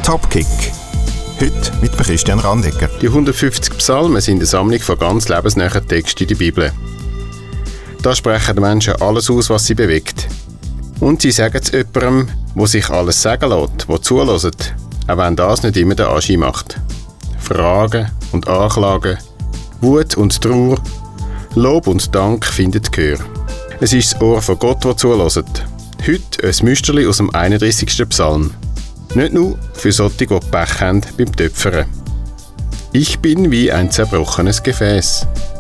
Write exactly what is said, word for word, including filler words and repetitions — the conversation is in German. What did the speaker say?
Topkick. Heute mit Christian Randegger. Die hundertfünfzig Psalmen sind eine Sammlung von ganz lebensnahen Texten in der Bibel. Da sprechen die Menschen alles aus, was sie bewegt. Und sie sagen es jemandem, der sich alles sagen lässt, der zuhört, auch wenn das nicht immer den Anschein macht. Fragen und Anklagen, Wut und Trauer, Lob und Dank finden Gehör. Es ist das Ohr von Gott, das zuhört. Heute ein Müsterli aus dem einunddreißigsten Psalm. Nicht nur für solche, die Pech haben beim Töpfern. Ich bin wie ein zerbrochenes Gefäß.